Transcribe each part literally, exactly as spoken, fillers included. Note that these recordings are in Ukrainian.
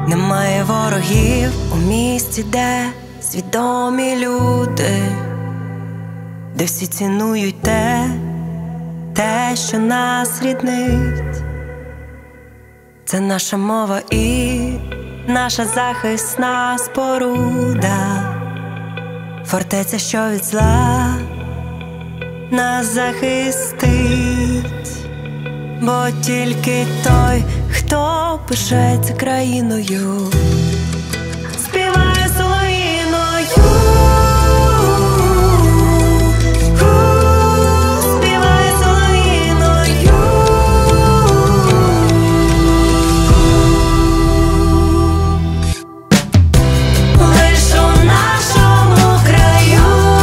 Немає ворогів у місті, де свідомі люди, де всі цінують те, те, що нас ріднить. Це наша мова і наша захисна споруда, фортеця, що від зла нас захистить. Бо тільки той, хто пишається країною, співає солов'їною, співає солов'їною. Лиш у нашому краю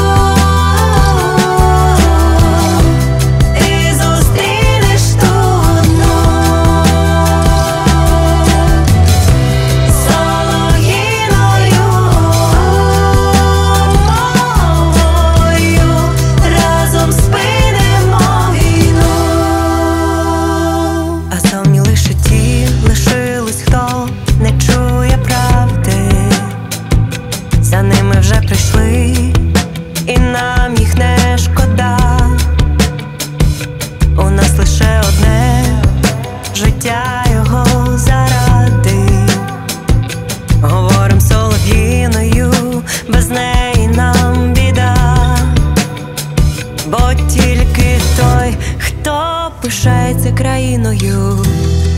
за ними вже прийшли, і нам їх не шкода. У нас лише одне життя його заради. Говорим солов'їною, без неї нам біда. Бо тільки той, хто пишається країною,